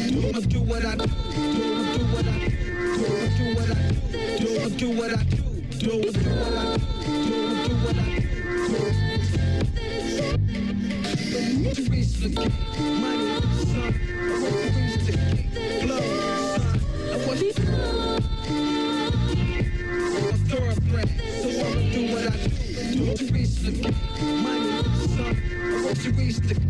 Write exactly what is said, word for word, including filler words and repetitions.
I'ma do what I do. Do what I do. Do what I do. Do what I do. Do what I do. Do what I do. Do what I do. To reach the gate, money, son. I want to reach the gate, blow, son. I want to. I'm a thoroughbred, so I'ma do what I do. To reach the gate, money, son. I want to reach the